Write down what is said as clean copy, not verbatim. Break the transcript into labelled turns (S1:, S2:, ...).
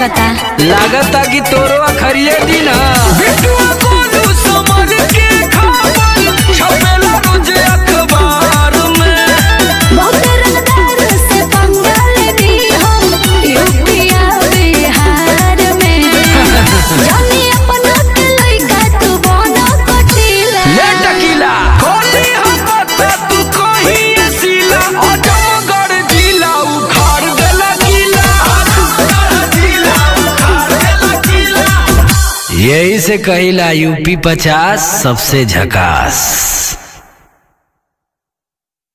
S1: लागता?
S2: लागता कि तोरो अखरिये दिन बिटुआ बोलू समझ के खबर छपेला रोज अखबार में।
S1: बहुत रंगदार से पंगा लेनी हम यूपिया बिहार में। जानी अपना के लइका तू बना कटीला।
S2: ले टकीला खोली हम पता तू कहीं सीला अजमगढ़ जिला उखाड़ देला किला। यही से कहिला यूपी 50 सबसे झकास।